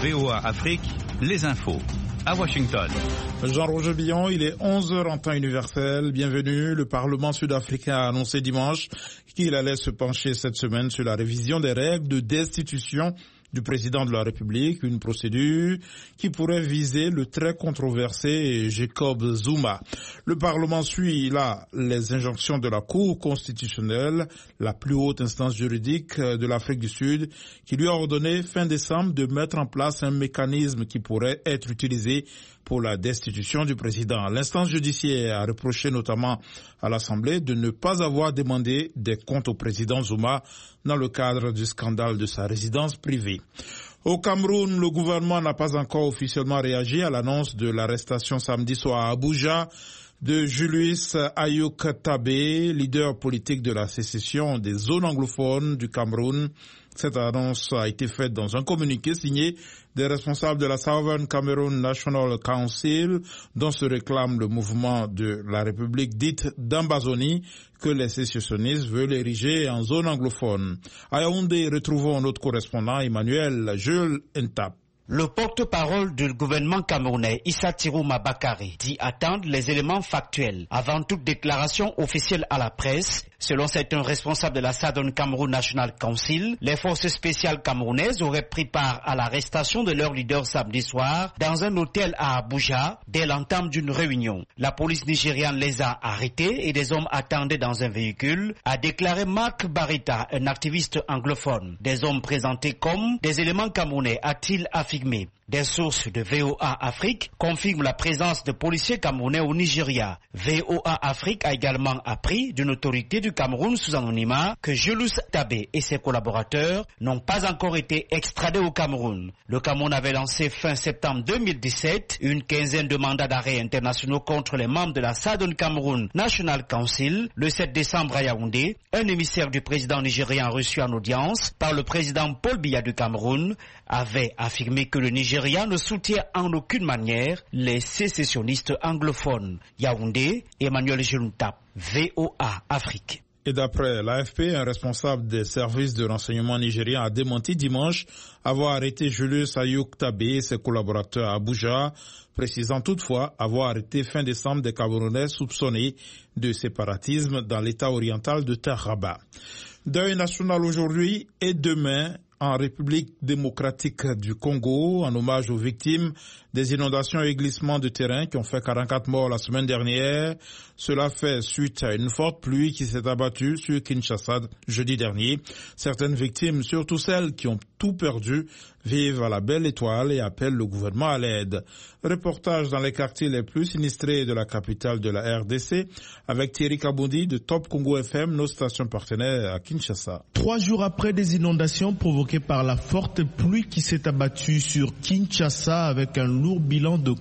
VOA Afrique, les infos. À Washington. Jean-Roger Billon, il est 11h en temps universel. Bienvenue. Le Parlement sud-africain a annoncé dimanche qu'il allait se pencher cette semaine sur la révision des règles de destitution du président de la République, une procédure qui pourrait viser le très controversé Jacob Zuma. Le Parlement suit là les injonctions de la Cour constitutionnelle, la plus haute instance juridique de l'Afrique du Sud, qui lui a ordonné fin décembre de mettre en place un mécanisme qui pourrait être utilisé pour la destitution du président. L'instance judiciaire a reproché notamment à l'Assemblée de ne pas avoir demandé des comptes au président Zuma dans le cadre du scandale de sa résidence privée. Au Cameroun, le gouvernement n'a pas encore officiellement réagi à l'annonce de l'arrestation samedi soir à Abuja de Julius Ayuk Tabé, leader politique de la sécession des zones anglophones du Cameroun. Cette annonce a été faite dans un communiqué signé des responsables de la Southern Cameroon National Council, dont se réclame le mouvement de la République dite d'Ambazonie, que les sécessionnistes veulent ériger en zone anglophone. À Yaoundé, retrouvons notre correspondant Emmanuel Jules Ntap. Le porte-parole du gouvernement camerounais, Issa Tirouma Bakari, dit attendre les éléments factuels avant toute déclaration officielle à la presse. Selon certains responsables de la Southern Cameroon National Council, les forces spéciales camerounaises auraient pris part à l'arrestation de leur leader samedi soir dans un hôtel à Abuja dès l'entame d'une réunion. La police nigériane les a arrêtés et des hommes attendaient dans un véhicule, a déclaré Mark Barita, un activiste anglophone. Des hommes présentés comme des éléments camerounais, a-t-il affirmé. Des sources de VOA Afrique confirment la présence de policiers camerounais au Nigeria. VOA Afrique a également appris d'une autorité du Cameroun sous anonymat que Julius Tabé et ses collaborateurs n'ont pas encore été extradés au Cameroun. Le Cameroun avait lancé fin septembre 2017 une quinzaine de mandats d'arrêt internationaux contre les membres de la Southern Cameroon National Council. Le 7 décembre à Yaoundé, un émissaire du président nigérien reçu en audience par le président Paul Biya du Cameroun avait affirmé que le Nigeria ne soutient en aucune manière les sécessionnistes anglophones. Yaoundé, Emmanuel Juntap, VOA Afrique. Et d'après l'AFP, un responsable des services de renseignement nigériens a démenti dimanche avoir arrêté Julius Ayuk Tabé et ses collaborateurs à Abuja, précisant toutefois avoir arrêté fin décembre des Camerounais soupçonnés de séparatisme dans l'état oriental de Taraba. Deuil national aujourd'hui et demain en République démocratique du Congo, en hommage aux victimes des inondations et glissements de terrain qui ont fait 44 morts la semaine dernière. Cela fait suite à une forte pluie qui s'est abattue sur Kinshasa jeudi dernier. Certaines victimes, surtout celles qui ont tout perdu, vivent à la Belle Étoile et appellent le gouvernement à l'aide. Reportage dans les quartiers les plus sinistrés de la capitale de la RDC avec Thierry Kaboundi de Top Congo FM, nos stations partenaires à Kinshasa. 3 jours après des inondations provoquées par la forte pluie qui s'est abattue sur Kinshasa avec un lourd bilan de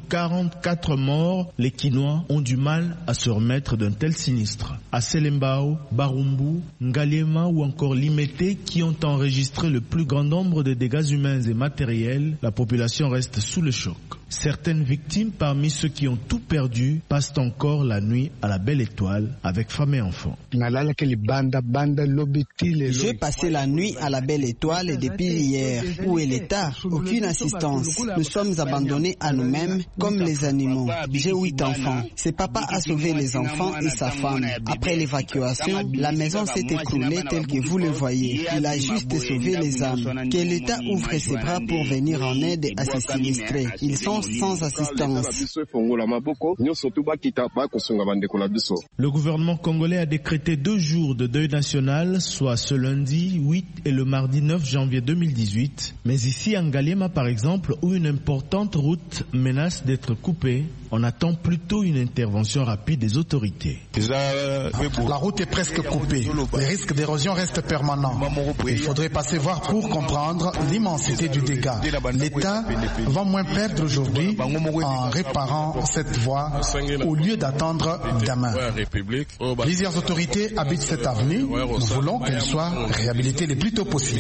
44 morts, les Kinois ont du mal à se remettre d'un tel sinistre. À Selembao, Barumbu, Ngaliema ou encore Limete qui ont enregistré le plus grand nombre de dégâts humains et matériels, la population reste sous le choc. Certaines victimes parmi ceux qui ont tout perdu passent encore la nuit à la Belle Étoile avec femmes et enfants. J'ai passé la nuit à la Belle Étoile depuis hier. Où est l'État? Aucune assistance. Nous sommes abandonnés à nous-mêmes comme les animaux. J'ai 8 enfants. C'est papa a sauvé les enfants et sa femme. Après l'évacuation, la maison s'est écroulée telle que vous le voyez. Il a juste sauvé les âmes. Que l'État ouvre ses bras pour venir en aide à ces sinistrés. Ils sont sans assistance. Le gouvernement congolais a décrété 2 jours de deuil national, soit ce lundi 8 et le mardi 9 janvier 2018. Mais ici, à Ngaliema par exemple, où une importante route menace d'être coupée, on attend plutôt une intervention rapide des autorités. La route est presque coupée. Les risques d'érosion restent permanents. Il faudrait passer voir pour comprendre l'immensité du dégât. L'État va moins perdre aujourd'hui en réparant cette voie au lieu d'attendre demain. Plusieurs autorités habitent cette avenue. Nous voulons qu'elle soit réhabilitée le plus tôt possible.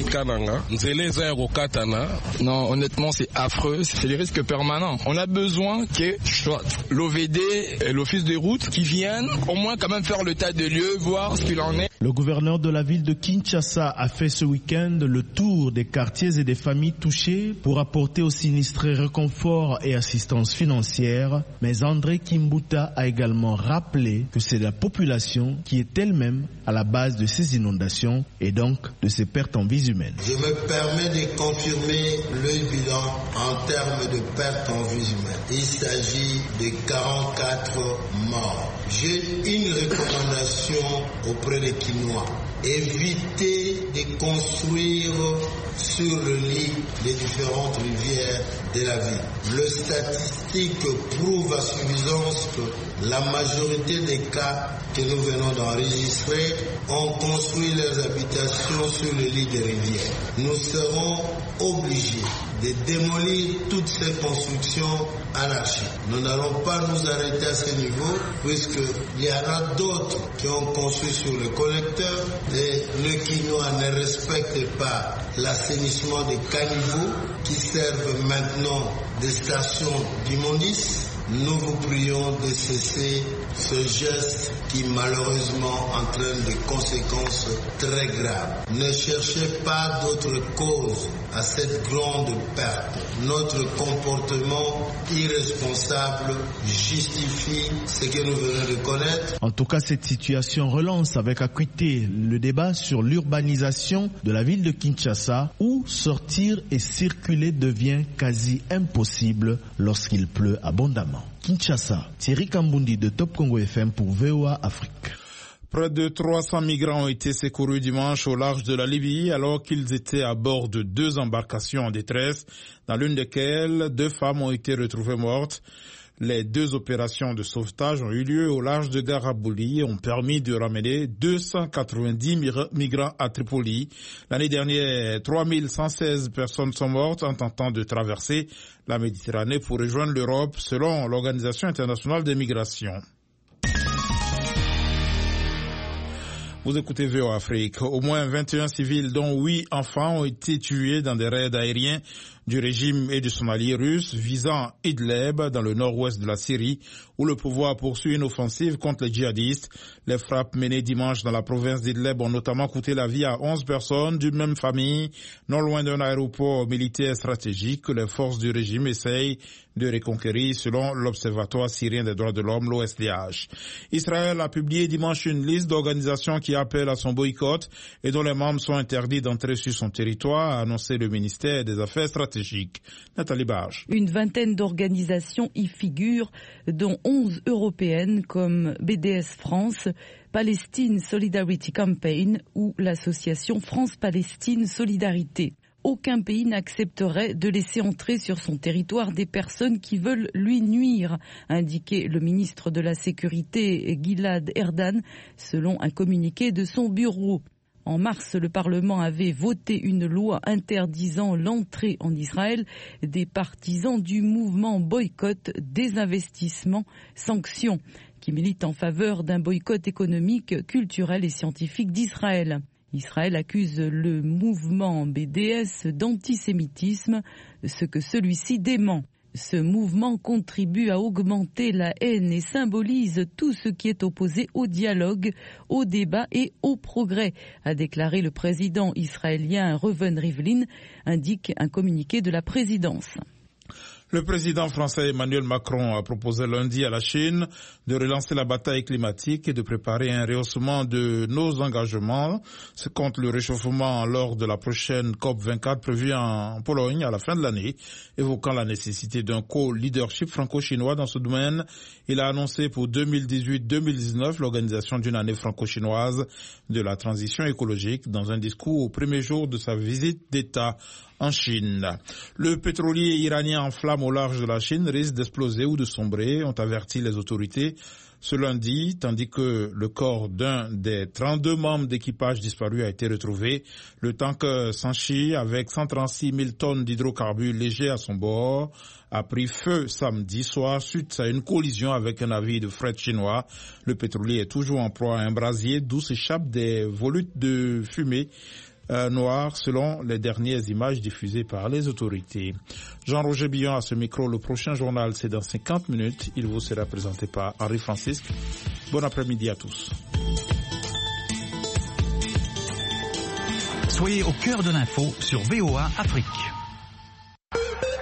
Non, honnêtement, c'est affreux. C'est des risques permanents. On a besoin que l'OVD et l'Office des routes qui viennent au moins quand même faire l'état des lieux, voir ce qu'il en est. Le gouverneur de la ville de Kinshasa a fait ce week-end le tour des quartiers et des familles touchées pour apporter aux sinistrés réconfort et assistance financière. Mais André Kimbuta a également rappelé que c'est la population qui est elle-même à la base de ces inondations et donc de ces pertes en vies humaines. Je me permets de confirmer le bilan en termes de pertes en vies humaines. Il s'agit de 44 morts. J'ai une recommandation auprès des Kinois. Évitez de construire sur le lit des différentes rivières de la ville. Les statistiques prouvent à suffisance que la majorité des cas que nous venons d'enregistrer ont construit leurs habitations sur le lit des rivières. Nous serons obligés de démolir toutes ces constructions anarchiques. Nous n'allons pas nous arrêter à ce niveau puisqu'il y en a d'autres qui ont construit sur le collecteur et le Quinoa ne respecte pas l'assainissement des caniveaux qui servent maintenant des stations d'immondices. Nous vous prions de cesser ce geste qui malheureusement entraîne des conséquences très graves. Ne cherchez pas d'autres causes à cette grande perte. Notre comportement irresponsable justifie ce que nous venons de connaître. En tout cas, cette situation relance avec acuité le débat sur l'urbanisation de la ville de Kinshasa où sortir et circuler devient quasi impossible lorsqu'il pleut abondamment. Kinshasa, Thierry Kambundi de Top Congo FM pour VOA Afrique. Près de 300 migrants ont été secourus dimanche au large de la Libye alors qu'ils étaient à bord de 2 embarcations en détresse, dans l'une desquelles 2 femmes ont été retrouvées mortes. Les 2 opérations de sauvetage ont eu lieu au large de Garabouli et ont permis de ramener 290 migrants à Tripoli. L'année dernière, 3116 personnes sont mortes en tentant de traverser la Méditerranée pour rejoindre l'Europe, selon l'Organisation internationale des migrations. Vous écoutez VOA Afrique. Au moins 21 civils, dont 8 enfants, ont été tués dans des raids aériens du régime et de son allié russe visant Idlib dans le nord-ouest de la Syrie où le pouvoir poursuit une offensive contre les djihadistes. Les frappes menées dimanche dans la province d'Idlib ont notamment coûté la vie à 11 personnes d'une même famille, non loin d'un aéroport militaire stratégique que les forces du régime essayent de reconquérir selon l'Observatoire syrien des droits de l'homme, l'OSDH. Israël a publié dimanche une liste d'organisations qui appellent à son boycott et dont les membres sont interdits d'entrer sur son territoire, a annoncé le ministère des Affaires stratégiques. Nathalie Barge. Une vingtaine d'organisations y figurent, dont 11 européennes comme BDS France, Palestine Solidarity Campaign ou l'association France-Palestine Solidarité. Aucun pays n'accepterait de laisser entrer sur son territoire des personnes qui veulent lui nuire, a indiqué le ministre de la Sécurité Gilad Erdan, selon un communiqué de son bureau. En mars, le Parlement avait voté une loi interdisant l'entrée en Israël des partisans du mouvement boycott, désinvestissement, sanctions, qui milite en faveur d'un boycott économique, culturel et scientifique d'Israël. Israël accuse le mouvement BDS d'antisémitisme, ce que celui-ci dément. Ce mouvement contribue à augmenter la haine et symbolise tout ce qui est opposé au dialogue, au débat et au progrès, a déclaré le président israélien Reuven Rivlin, indique un communiqué de la présidence. Le président français Emmanuel Macron a proposé lundi à la Chine de relancer la bataille climatique et de préparer un rehaussement de nos engagements contre le réchauffement lors de la prochaine COP24 prévue en Pologne à la fin de l'année. Évoquant la nécessité d'un co-leadership franco-chinois dans ce domaine, il a annoncé pour 2018-2019 l'organisation d'une année franco-chinoise de la transition écologique dans un discours au premier jour de sa visite d'État en Chine. Le pétrolier iranien en flammes au large de la Chine risque d'exploser ou de sombrer, ont averti les autorités ce lundi, tandis que le corps d'un des 32 membres d'équipage disparus a été retrouvé. Le tanker Sanchi, avec 136 000 tonnes d'hydrocarbures légers à son bord, a pris feu samedi soir suite à une collision avec un navire de fret chinois. Le pétrolier est toujours en proie à un brasier d'où s'échappent des volutes de fumée noir selon les dernières images diffusées par les autorités. Jean-Roger Billon à ce micro. Le prochain journal, c'est dans 50 minutes. Il vous sera présenté par Henri Francisque. Bon après-midi à tous. Soyez au cœur de l'info sur VOA Afrique.